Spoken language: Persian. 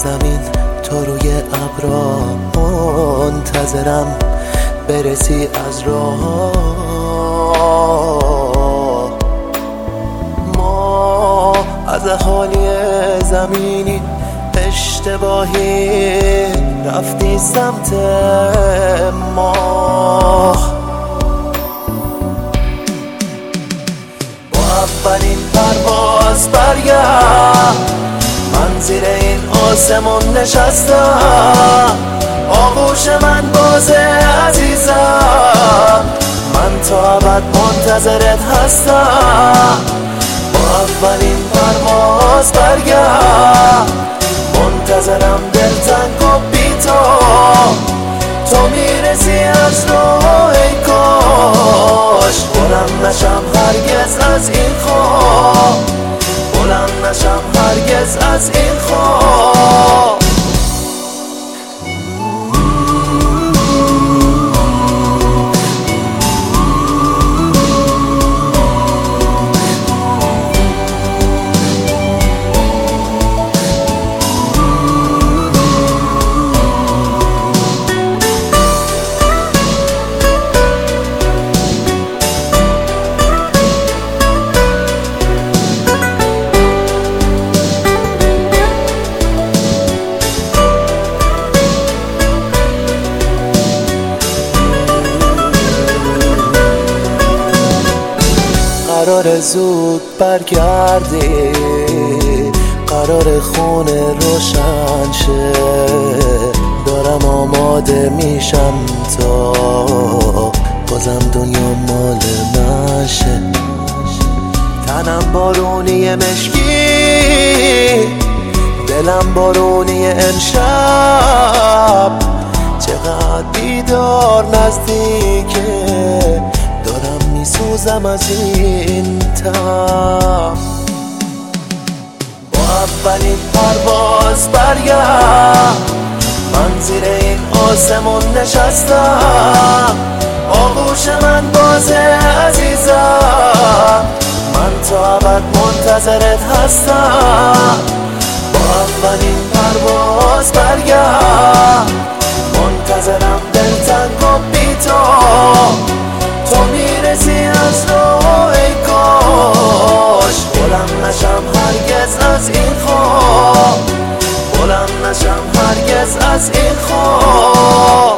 زمین تو روی ابرا، منتظرم برسی از راه. ما از اهالی زمینی اشتباهی رفتی سمت ما. با اولین پرواز برگرد، من زیر این آسمون نشستم، آغوش من بازه عزیزم، من تا ابد منتظرت هستم. با اولین پرواز برگرد، منتظرم دلتنگ و بی تو میرسی از راه. ای کاش بلند نشم هرگز از این خواب، بلند نشم هرگز از این خواب. قرار زود برگردی، قرار خونه روشن شه، دارم آماده میشم تا بازم دنیا مال من شه. تنم بارونی مشکی، دلم بارونی امشب، چقدر بیدار نزدیکه، دارم میسوزم از این تب. با اولین پرواز برگرد، من زیر این آسمون نشستم، آغوش من بازه عزیزم، من تا ابد منتظرت هستم. با اولین پرواز برگرد، منتظرم دلتنگ و بی تو میرسی از راه. ای کاش بلند نشم هرگز از این خواب، بلند نشم هرگز از این خواب.